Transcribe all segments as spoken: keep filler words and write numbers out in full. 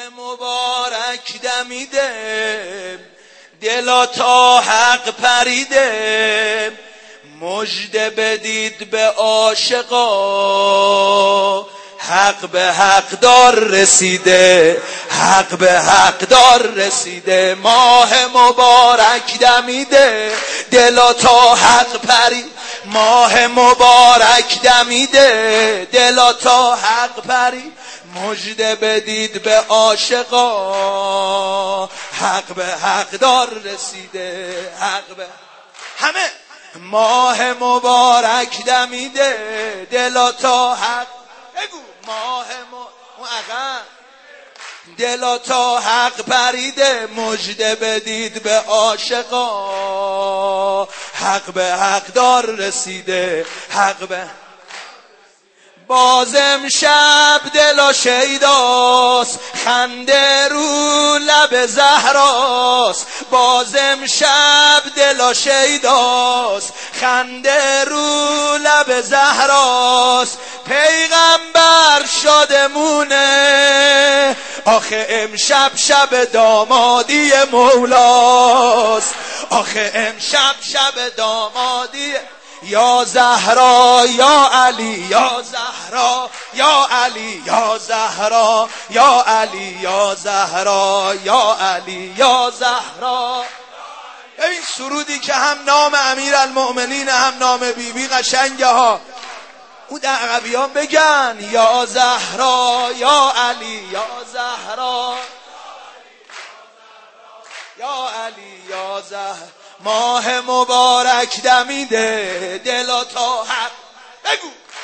مبارک دمیده، دلا تا حق پریده، مژده بدید به عاشقا، حق به حق دار رسیده، حق به حق دار رسیده. ماه مبارک دمیده، دلا تا حق پرید، ماه مبارک دمیده، دلا تا حق پرید، مژده بدید به عاشقا، حق به حق دار رسیده، حق به همه. ماه مبارک دمیده، دلا تا حق، بگو ماه مبارک، دلا تا حق پریده، مژده بدید به عاشقا، حق به حق دار رسیده، حق به. باز امشب دلا شیداست، خنده رو لب زهراست، باز امشب دلا شیداست، خنده رو لب زهراست. پیغمبر شادمونه، آخه امشب شب دامادی مولاست، آخه امشب شب دامادی. یا زهرا یا علی، یا زهرا یا علی، یا زهرا یا علی، یا زهرا یا علی، یا زهرا. ببین سرودی که هم نام امیرالمؤمنین هم نام بیبی بی قشنگه ها. اون عقبیان بگن یا زهرا یا علی، یا زهرا یا علی، یا زهرا. ماه مبارک دمیده، دلا تا حق، بگو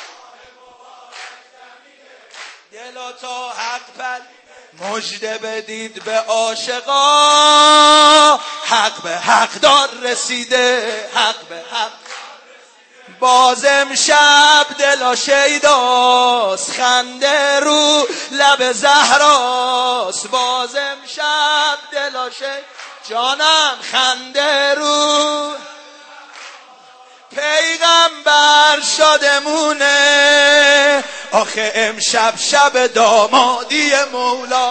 دلا تا حق پر، مژده بدید به عاشقا، حق به حق دار رسیده، حق به حق. باز امشب دلا شیداست، خنده رو لب زهراست، باز امشب دلا شیداست، جانم خنده رو. پیغمبر شادمونه، آخه امشب شب دامادی مولا.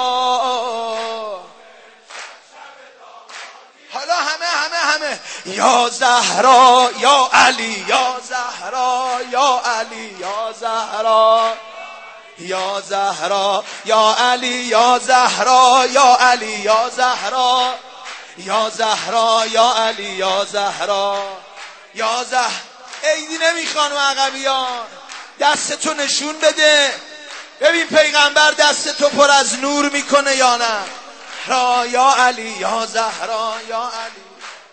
حالا همه همه همه یا زهرا یا علی، یا زهرا یا علی، یا زهرا یا زهرا یا علی، یا زهرا یا علی، یا زهرا یا زهرا یا علی، یا زهرا یا زهرا. عیدی نمیخوان و عقبیان، دستتو نشون بده ببین پیغمبر دستتو پر از نور میکنه یا نه. را یا علی، یا زهرا یا علی.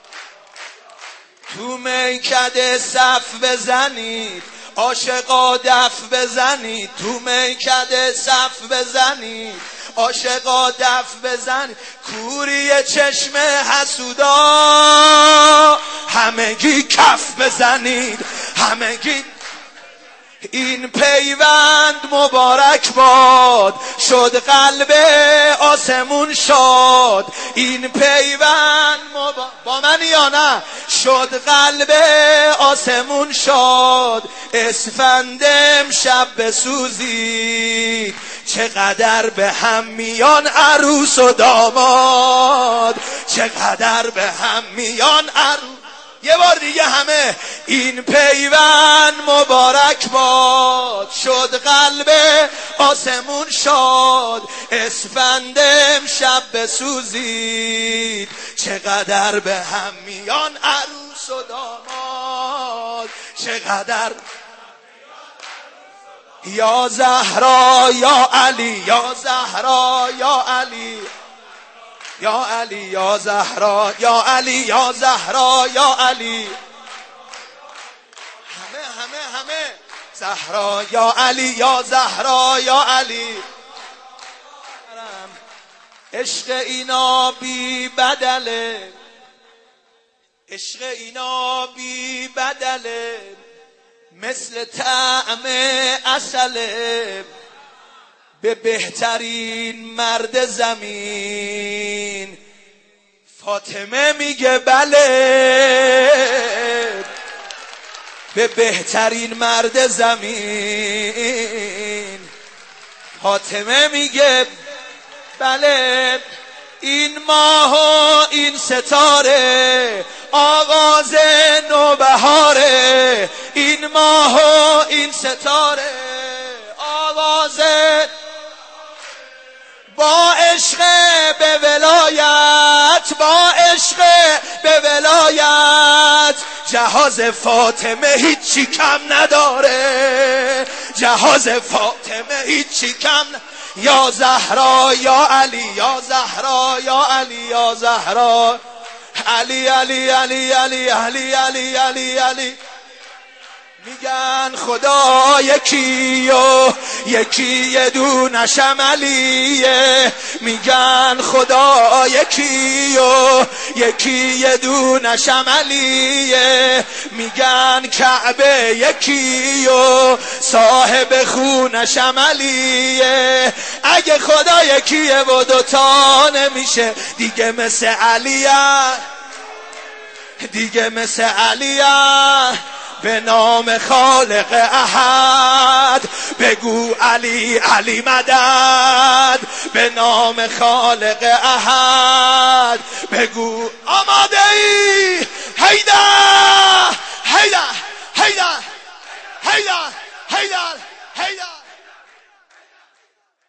تو میکده صف بزنید، عاشقا دف بزنید، تو میکده صف بزنید، عاشقا دف بزنید. کوری چشم حسودا همگی کف بزنید، همگی. این پیوند مبارک باد، شد قلب آسمون شاد. این پیوند مبارک، با من یا نه، شد قلب آسمون شاد. اسفند امشب بسوزید، چقدر به هم میان عروس و داماد، چقدر به هم میان عروس. یه بار دیگه همه. این پیوند مبارک باد، شد قلب آسمون شاد. اسفند امشب بسوزید، چقدر به هم میان عروس و داماد، چقدر. یا زهرا یا علی، یا زهرا یا علی، یا علی، یا زهرا یا علی، یا زهرا یا علی. همه همه همه. زهرا یا علی، یا زهرا یا علی. عشق اینا بی بدله، عشق اینا بی بدله، مثل طعم عسله. به بهترین مرد زمین فاطمه میگه بله، به بهترین مرد زمین فاطمه میگه بله این ماه و این ستاره آغاز نوبهاره، این ماه و این ستاره آغاز با عشق به ولایت، با عشق به ولایت جهاز فاطمه هیچی کم نداره، جهاز فاطمه هیچی کم نداره. یا زهرا یا علی، یا زهرا یا علی، یا زهرا علی علی علی علی علی علی علی علی. میگن خدا یکی و یکی یه دونشم علیه، میگن خدا یکی و یکی یه دونشم علیه، میگن کعبه یکی و صاحب خونشم علیه. اگه خدا یکیه و دوتا نمیشه دیگه مثل علیه، دیگه مثل علیه. به نام خالق احد بگو علی علی مدد، به نام خالق احد بگو آماده ای حیدر.